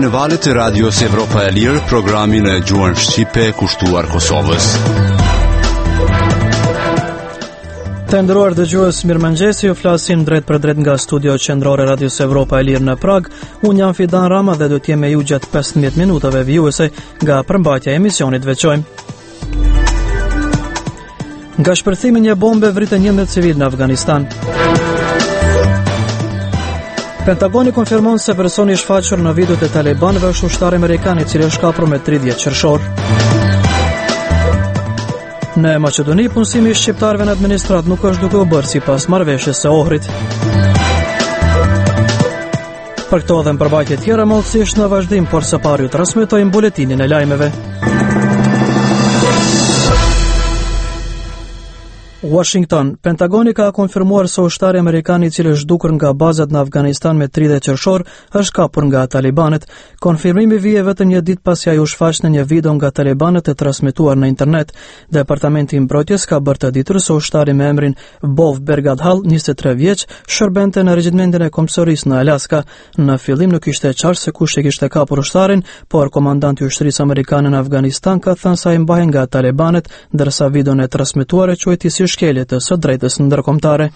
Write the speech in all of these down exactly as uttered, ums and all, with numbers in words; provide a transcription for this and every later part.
në valët e Radios Evropa e Lirë, programin e gjuhën shqipe kushtuar Kosovës. Të nderuar dëgjues, mirëmëngjesi, ju flasim drejt për drejt nga studio qendrore Radios Evropa e Lirë në Prag. Unë jam Fidan Rama dhe do të jem me ju gjatë pesëmbëdhjetë minutave vijuese nga përmbajtja e emisionit veçojmë. Nga shpërthimi një bombe vritën njëmbëdhjetë civil në Afganistan. Pentagoni konfirmon se personi i shfaqur në videot e talibanëve është ushtar amerikan i cili është kapur me tridhjetë qershor. Në Maqedoni, punësimi i shqiptarëve në administrat nuk është duke u bërë sipas marrëveshjes së Ohrit. Për këto dhe në përbajtje tjera mallësisht në vazhdim, por së pari ju transmetojmë buletinin e lajmeve. Washington. Pentagoni ka konfirmuar se ushtari amerikan i cili është zhdukur nga bazat në Afganistan me tridhjetë qershor është kapur nga talibanët. Konfirmimi vije vetëm një ditë pasi ai u shfaq në një video nga talibanët e transmetuar në internet. Departamenti i mbrojtjes ka bërë të ditur se ushtari me emrin Bov Bergadhal, njëzet e tre vjeç, shërbente në regjimentin e Komsoris në Alaska. Në fillim nuk ishte e qartë se kush e kishte kapur ushtarin, por komandanti i ushtrisë amerikane në Afganistan ka thënë se ai mbahen nga talibanët, ndërsa videon e transmetuar e quajti si shkeljet e së drejtës ndërkombëtare.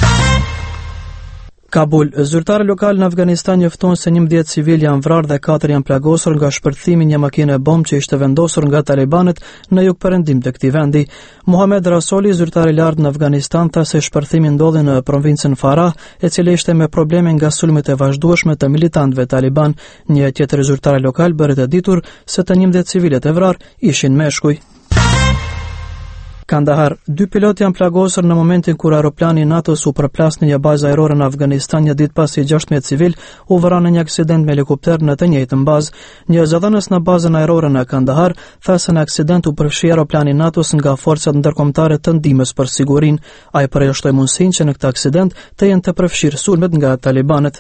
Kabul. Zyrtarë lokal në Afganistan njofton se njëmbëdhjetë civil janë vrarë dhe katër janë plagosur nga shpërthimi një makine bombë që ishte vendosur nga talibanët në jugperëndim të këtij vendi. Muhammad Rasoli, zyrtar i lartë në Afganistan, tha se shpërthimi ndodhi në provincën Farah, e cila ishte me probleme nga sulmet e vazhdueshme të militantëve taliban. Një tjetër zyrtar lokal bëri të ditur se të njëmbëdhjetë civilet e vrarë ishin meshkuj. Kandahar. Dy pilot janë plagosur në momentin kur aeroplani i NATO-s u përplas në një bazë ajrore në Afganistan një ditë pasi gjashtëmbëdhjetë civil u vranë në një aksident me helikopter në të njëjtën bazë. Një zëdhënës në bazën ajrore në Kandahar tha se në aksident u përfshi aeroplani i NATO-s nga forcat ndërkombëtare të ndihmës për sigurinë. Ai përjashtoi mundësinë që në këtë aksident të jenë të përfshirë sulmet nga talibanët.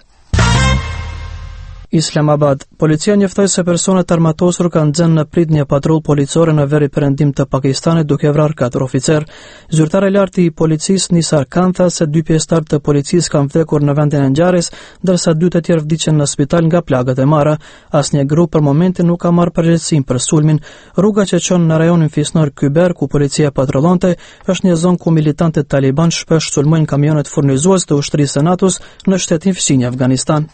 Islamabad. Policia njoftoi se personat armatosur kanë nxënë në prit një patrull policore në veri perëndim të Pakistanit duke vrarë katër oficer. Zyrtari i lartë i policisë Nisar Khan tha se dy pjesëtar të policisë kanë vdekur në vendin e ngjarjes, ndërsa dy të tjerë vdiqën në spital nga plagët e marra. Asnjë grup për momentin nuk ka marrë përgjegjësinë për sulmin. Rruga që çon në rajonin fisnor Kyber, ku policia patrullonte, është një zonë ku militantët taliban shpesh sulmojnë kamionet furnizues të ushtrisë së NATO-s në shtetin fqinj Afganistan.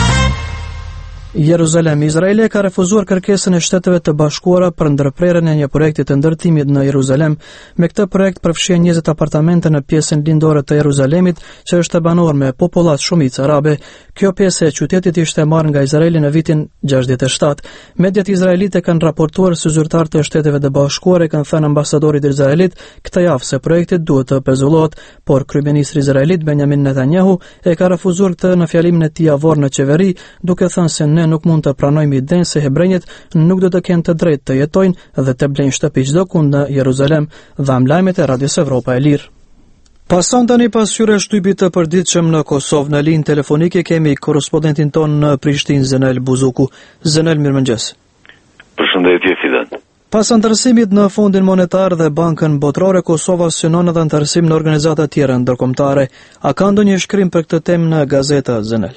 Jeruzalem. Izraeli ka refuzuar kërkesën e Shteteve të Bashkuara për ndërprerjen e një projekti të ndërtimit në Jeruzalem. Me këtë projekt përfshihen njëzet apartamente në pjesën lindore të Jeruzalemit, që është e banuar me popullat shumicë arabe. Kjo pjesë e qytetit ishte marrë nga Izraeli në vitin gjashtëdhjetë e shtatë. Mediat izraelite kanë raportuar se zyrtarët e Shteteve të Bashkuara kanë thënë ambasadorit izraelit këtë javë se projekti duhet të pezullohet, por kryeministri izraelit Benjamin Netanyahu e ka refuzuar këtë në fjalimin e tij avor në qeveri, duke thënë se ne nuk mund të pranojmë idenë se hebrejët nuk do të kenë të drejtë të jetojnë dhe të blejnë shtëpi çdo kund në Jeruzalem, dhan lajmet e Radios Evropa e Lirë. Pason tani pasqyrë shtypit të përditshëm në Kosovë. Në linjë telefonike kemi korrespondentin ton në Prishtinë, Zenel Buzuku. Zenel, mirëmëngjes. Përshëndetje, Fidan. Pas antarësimit në Fondin Monetar dhe Bankën Botërore, Kosova synon edhe antarësim në organizata tjera ndërkombëtare. A ka ndonjë shkrim për këtë temë në gazeta, Zenel?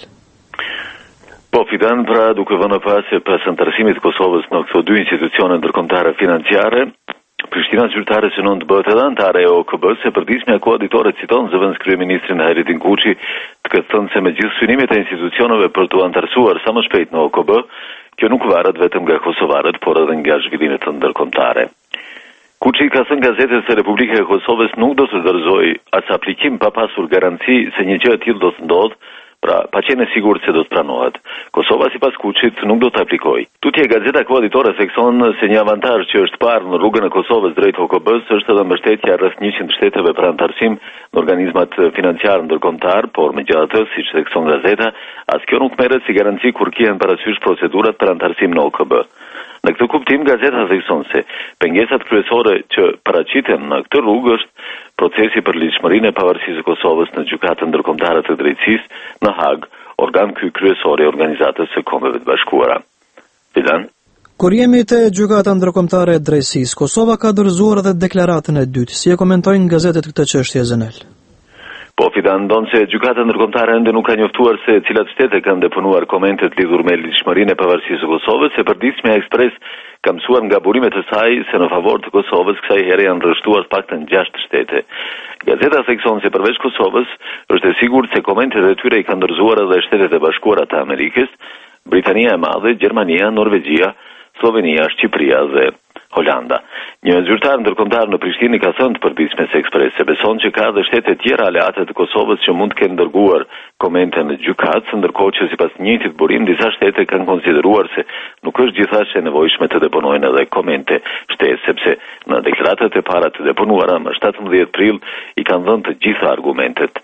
Po, Fidan, pra duke vënë pas se pas antarësimit Kosovës në këto dy institucione ndërkombëtare financiare, Prishtina zyrtare synon të bëhet edhe antare e O K B-s, se përditshmja koaditore citon zëvendës kryeministrin Hayrettin Kuçi, të këtë thënë se me gjithë synimet e institucioneve për të antarësuar sa më shpejt në O K B, kjo nuk varet vetëm nga kosovarët, por edhe nga zhvillimet të ndërkombëtare. Kuçi ka thënë gazetës se Republika e Kosovës nuk do të dorëzojë as aplikim pa pasur garanci se një gjë e tillë do të ndodhë, pra pa qenë e sigurt se do të pranohet. Kosova sipas Kuçit nuk do të aplikojë. Tutje gazeta koaditore thekson se një avantazh që është parë në rrugën e Kosovës drejt O K B-s është edhe mbështetja rreth njëqind shteteve për antarësim në organizmat financiar ndërkombëtar, por megjithatë, siç thekson gazeta, as kjo nuk merret si garanci kur kihen parasysh procedurat për antarësim në O K B. Në këtë kuptim, gazeta thekson se pengesat kryesore që paraqiten në këtë rrugë është procesi për ligjshmërinë e pavarësisë së Kosovës në gjykatën ndërkombëtare të drejtësisë në Hag, organ ky kryesor i Organizatës së Kombeve të Bashkuara. Fidan? Kur jemi te gjykata ndërkombëtare e drejtësisë, Kosova ka dorëzuar edhe deklaratën e dytë. Si e komentojnë gazetet këtë çështje, Zenel? Pofida ndon se gjykata ndërkombëtare ende nuk ka njoftuar se cilat shtete kanë deponuar komentet lidhur me ligjshmërinë e pavarësisë së Kosovës, e përditshmja Ekspres ka mësuar nga burimet e saj se në favor të Kosovës kësaj here janë rreshtuar paktën gjashtë shtete. Gazeta thekson se përveç Kosovës është e sigurt se komentet e tyre i kanë dorëzuar edhe Shtetet e Bashkuara të Amerikës, Britania e Madhe, Gjermania, Norvegjia, Slovenia, Shqipëria dhe Holanda. Një zyrtar ndërkombëtar në Prishtinë ka thënë të përditshmes Ekspres se beson që ka edhe shtete tjera aleate të Kosovës që mund të kenë dërguar komente në gjykatë, ndërkohë që sipas të njëjtit burim disa shtete kanë konsideruar se nuk është gjithashtu e nevojshme të deponojnë edhe komente shtesë, sepse në deklaratat e para të deponuara më shtatëmbëdhjetë prill i kanë dhënë të gjitha argumentet.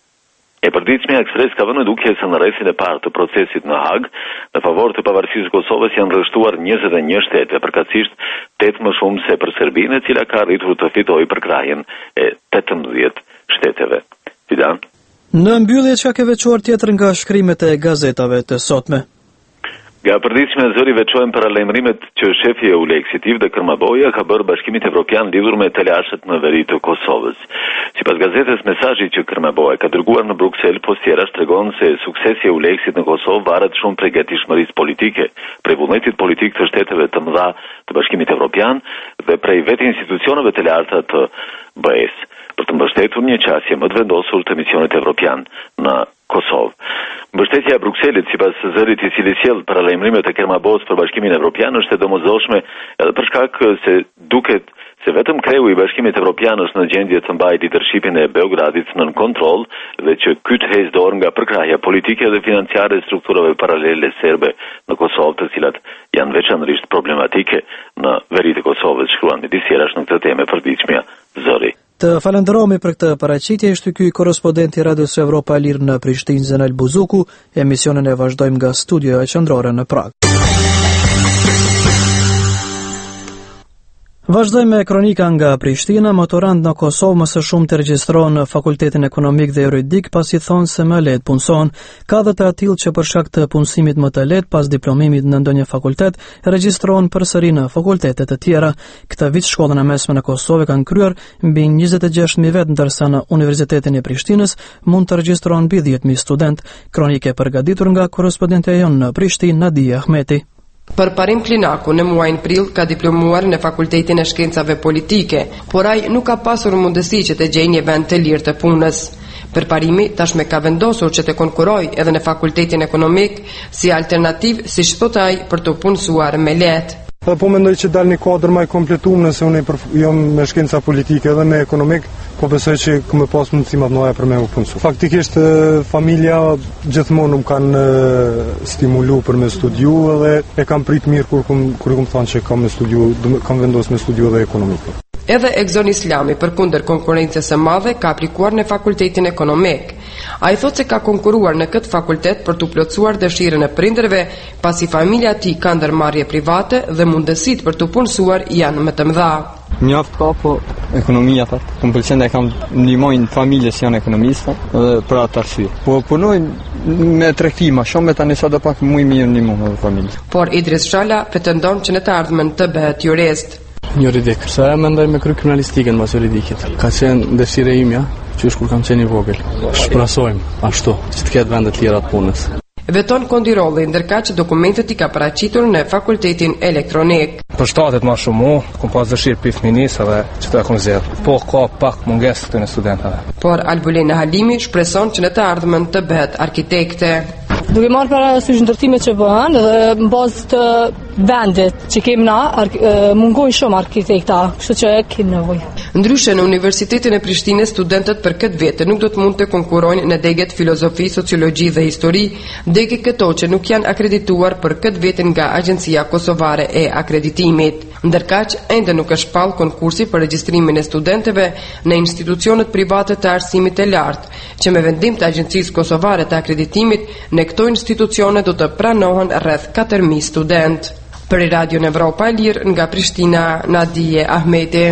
E përditshmja Ekspres ka vënë duke se në rrethin e parë të procesit në Hag, në favor të pavarësisë së Kosovës janë rreshtuar njëzet e një shtete, përkatësisht tetë më shumë se për Serbinë, e cila ka arritur të fitojë përkrahjen e tetëmbëdhjetë shteteve. Fidan? Në mbyllje çka ke veçuar tjetër nga shkrimet e gazetave të sotme? Nga përditshme zëri veçojmë për lajmërimet që shefi e Uleksit Ivde Kërmaboja ka bërë Bashkimit Evropian lidhur me telashet në veri të Kosovës. Sipas gazetës, mesazhi që Kërmaboja ka dërguar në Bruksel postjerash tregon se suksesi e Uleksit në Kosovë varet shumë prej gatishmërisë politike, prej vullnetit politik të shteteve të mëdha të Bashkimit Evropian dhe prej vetë institucioneve të larta të B E S, për të mbështetur një qasje më të vendosur të misionit evropian në Kosovë. Mbështetja e Brukselit sipas zërit i cili sjell paralajmërimet e Kermabos për Bashkimin Evropian është e domosdoshme edhe për shkak se duket se vetëm kreu i Bashkimit Evropian është në gjendje të mbajë leadershipin e Beogradit nën kontroll dhe që ky të heqë dorë nga përkrahja politike dhe financiare e strukturave paralele serbe në Kosovë, të cilat janë veçanërisht problematike në veri të Kosovës, shkruan midis tjerash në këtë temë përditshmja zëri. Të falenderojmë për këtë paraqitje, ishte ky korrespondenti i Radios Evropa e Lirë në Prishtinë, Zenel Buzuku. Emisionin e vazhdojmë nga studioja qendrore në Prag. Vazhdojmë me kronika nga Prishtina. Maturant në Kosovë më së shumti regjistrohen në Fakultetin Ekonomik dhe Juridik pasi thonë se më lehtë punëson. Ka dhe të atill që për shkak të punësimit më të lehtë pas diplomimit në ndonjë fakultet regjistrohen përsëri në fakultete të tjera. Këtë vit shkollën e mesme në Kosovë kanë kryer mbi njëzet e gjashtë mijë vet, ndërsa në Universitetin e Prishtinës mund të regjistrohen mbi dhjetë mijë student. Kronikë e përgatitur nga korrespondentja jonë në Prishtinë, Nadia Ahmeti. Për Parim Klinaku në muajin prill ka diplomuar në Fakultetin e Shkencave Politike, por ai nuk ka pasur mundësi që të gjejë një vend të lirë të punës. Për Parimi tashme ka vendosur që të konkurrojë edhe në Fakultetin Ekonomik si alternativë, siç thotë ai, për të punësuar me lehtë. Po mendoj që dal një kuadër më i kompletuar nëse unë jam me shkenca politike edhe me ekonomik, po besoj që kam pas mundësi më të mëdha për me u punësu. Faktikisht familja gjithmonë më kanë stimulu për me studiu edhe e kam prit mirë kur kum kur kum thonë që kam me studiu, kam vendosur me studiu edhe ekonomik. Edhe Egzon Islami, përkundër konkurrencës së madhe, ka aplikuar në Fakultetin Ekonomik. Ai thotë se ka konkuruar në këtë fakultet për të plotësuar dëshirën e prindërve, pasi familja e tij ka ndërmarrje private dhe mundësitë për të punësuar janë më të mëdha. Mjaft ka, po ekonomia thotë. Më pëlqen dhe kam ndihmojnë familjes janë ekonomista dhe për atë arsye. Po punojnë me tregtima, shumë me tani sa do pak më mirë ndihmojnë familjen. Por Idris Shala pretendon që në të ardhmen të bëhet jurist. Juridik. Sa e mendoj me kry kriminalistikën mas juridikit. Ka qenë dëshira ime, që është kur kam qenë i vogël. Shpresojmë ashtu, që të ketë vende të tjera të punës. Veton Kondirolli, ndërkaq që dokumentet i ka paraqitur në Fakultetin Elektronik. Për shtatet më shumë, kam pas dëshirë për fëmijës edhe që të kam zgjedh. Po ka pak mungesë këtu në studentëve. Por Albulena Halimi shpreson që në të ardhmen të bëhet arkitekte. Duke marrë parasysh ndërtimet që bëhen dhe në bazë të vendit që kemi na, mungojnë shumë arkitekta, kështu që e kemi nevojë. Ndryshe në Universitetin e Prishtinës studentët për këtë vit nuk do të mund të konkurrojnë në degët filozofi, sociologji dhe histori, degë këto që nuk janë akredituar për këtë vit nga Agjencia Kosovare e Akreditimit. Ndërkaq, ende nuk është pall konkursi për regjistrimin e studentëve në institucionet private të arsimit të lartë, që me vendim të Agjencisë Kosovare të Akreditimit në këto institucione do të pranohen rreth katër mijë student. Për Radio Evropa e Lirë nga Prishtina, Nadia Ahmeti.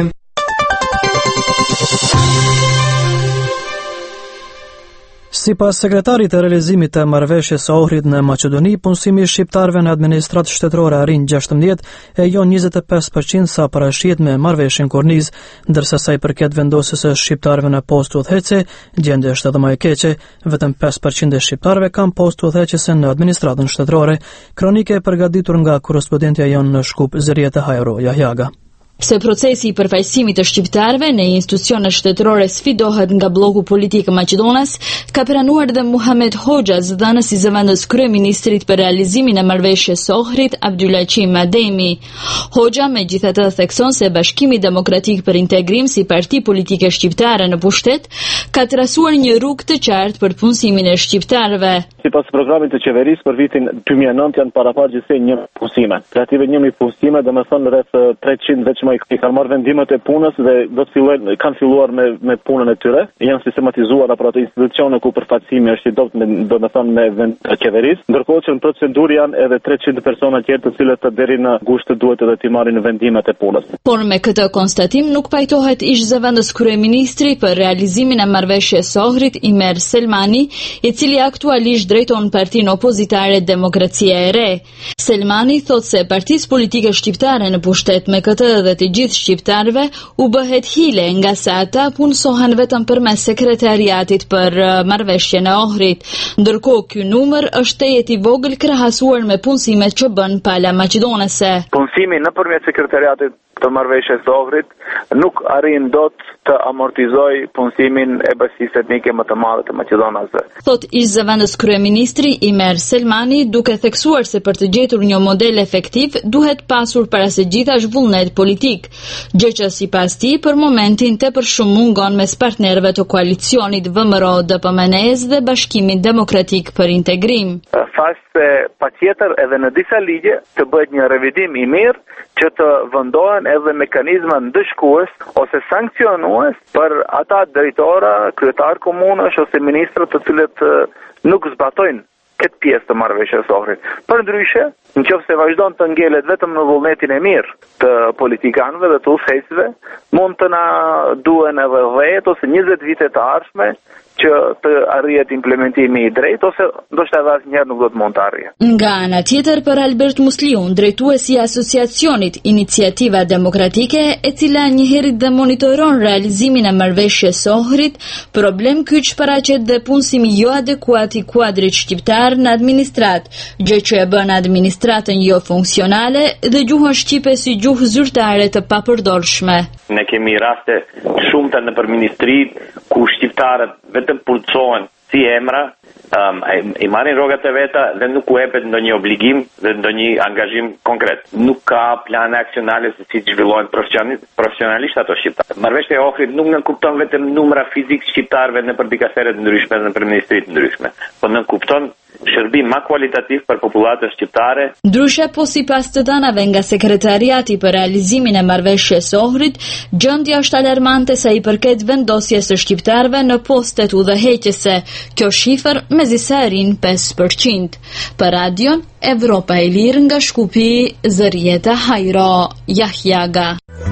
Sipas sekretarit të realizimit të marrëveshjes së Ohrit në Maqedoni, punësimi i shqiptarëve në administratë shtetërore arrin gjashtëmbëdhjetë e jo njëzet e pesë përqind sa parashihet me marrëveshjen Korniz, ndërsa sa i përket vendosjes së shqiptarëve në postë udhëheqëse, gjendja është edhe më e keqe, vetëm pesë përqind e shqiptarëve kanë postë udhëheqëse në administratën shtetërore. Kronike e përgatitur nga korrespondentja jonë në Shkup, Zërieta Hajro Jahjaga. Se procesi i përfaqësimit të shqiptarëve në institucionet shtetërore sfidohet nga bloku politik maqedonas, ka pranuar dhe Muhamet Hoxha, zëdhënës i zëvendës kryeministrit për realizimin e marrëveshjes së Ohrit, Abdulaqim Ademi. Hoxha megjithatë thekson se Bashkimi Demokratik për Integrim si parti politike shqiptare në pushtet ka trasuar një rrugë të qartë për punësimin e shqiptarëve. Sipas programit të qeverisë për vitin dy mijë e nëntë janë parapargjithse një punësime. Relative një mijë punësime, domethënë rreth treqind veçmë i kanë marrë vendimet e punës dhe do të fillojnë kanë filluar me me punën e tyre. Janë sistematizuar apo ato institucione ku përfaqësimi është i dobët, domethënë me vend të qeverisë, ndërkohë që në procedurë janë edhe treqind persona tjerë të cilët deri në gusht duhet edhe të marrin vendimet e punës. Por me këtë konstatim nuk pajtohet ish zëvendës kryeministri për realizimin e marrëveshjes së Ohrit, Imer Selmani, i cili aktualisht drejton partinë opozitare Demokracia e Re. Selmani thot se partisë politike shqiptare në pushtet me këtë dhe të gjithë shqiptarëve u bëhet hile nga sa ata punësohen vetëm përmes sekretariatit për marrëveshjen e Ohrit, ndërkohë ky numër është tejet i vogël krahasuar me punësimet që bën pala maqedonase. Punësimi nëpërmjet sekretariatit të marrëveshjes së Ohrit nuk arrin dot të amortizoj punësimin e bashkisë etnike më të madhe të Maqedonasve. Thot ish zëvendës kryeministri Imer Selmani, duke theksuar se për të gjetur një model efektiv duhet pasur para së gjithash vullnet politik, gjë që sipas tij për momentin tepër shumë mungon mes partnerëve të koalicionit V M R O D P M N E-s dhe Bashkimit Demokratik për Integrim. Thash se patjetër edhe në disa ligje të bëhet një revidim i mirë që të vendohen edhe mekanizma ndëshkues ose sankcionues për ata drejtora, kryetar komunësh ose ministra të cilët nuk zbatojnë këtë pjesë të marrëveshjes së Ohrit. Përndryshe, nëse vazhdon të ngelet vetëm në vullnetin e mirë të politikanëve dhe të udhëheqësve, mund të na duhen edhe dhjetë ose njëzet vite të ardhshme që të arrihet implementimi i drejtë ose ndoshta edhe asnjëherë nuk do të mund të arrihet. Nga ana tjetër, për Albert Musliun, drejtuesi i asociacionit Iniciativa Demokratike, e cila njëherët dhe monitoron realizimin e marrëveshjes së Ohrit, problem kyç paraqet dhe punësimi jo adekuat i kuadrit shqiptar në administratë, gjë që e bën administratën jo funksionale dhe gjuhën shqipe si gjuhë zyrtare të papërdorshme. Ne kemi raste shumëta nëpër ministri ku shqiptarët vetëm punësohen si emra, um, i marrin rrogat e veta dhe nuk u jepet ndonjë obligim dhe ndonjë angazhim konkret. Nuk ka plane aksionale se si zhvillohen profesionalisht ato shqiptarë. Marrëveshja e Ohrit nuk nënkupton vetëm numra fizik shqiptarëve nëpër dikasteret të ndryshme, nëpër ministri të ndryshme, por nënkupton shërbim më kualitativ për popullatën shqiptare. Ndryshe, po sipas të dhënave nga sekretariati për realizimin e marrëveshjes së Ohrit, gjendja është alarmante sa i përket vendosjes së shqiptarëve në postet udhëheqëse. Kjo shifër mezisa arrin pesë përqind. Për radion Evropa e Lirë nga Shkupi, Zërieta Hajro Jahjaga.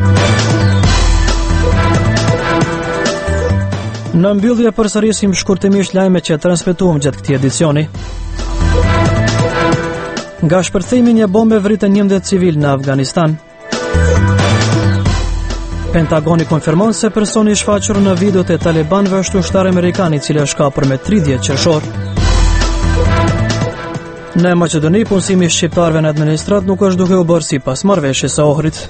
Në mbyllje përsërisim shkurtimisht lajmet që transmetuam gjatë këtij edicioni. Nga shpërthimi një bombe vritën njëmbëdhjetë civil në Afganistan. Pentagoni konfirmon se personi i shfaqur në videot e talibanëve është ushtar amerikan i cili është kapur me tridhjetë qershor. Në Maqedoni, punësimi i shqiptarëve në administrat nuk është duke u bërë sipas marrëveshjes së Ohrit.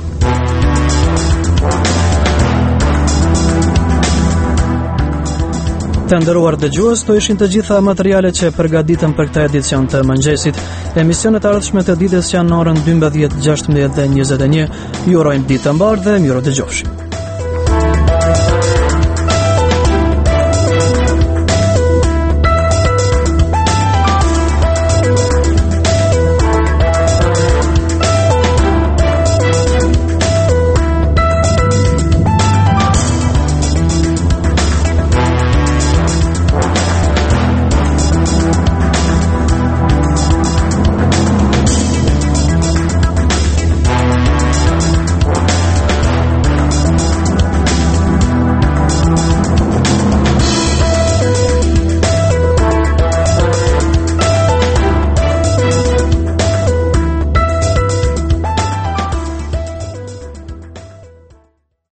Të nderuar dëgjues, to ishin të gjitha materialet që përgatitëm për këtë edicion të mëngjesit. Emisionet ardhshme të ditës janë në orën dymbëdhjetë, gjashtëmbëdhjetë dhe njëzet e një. Ju urojmë ditë të mbarë dhe mirë dëgjofshim.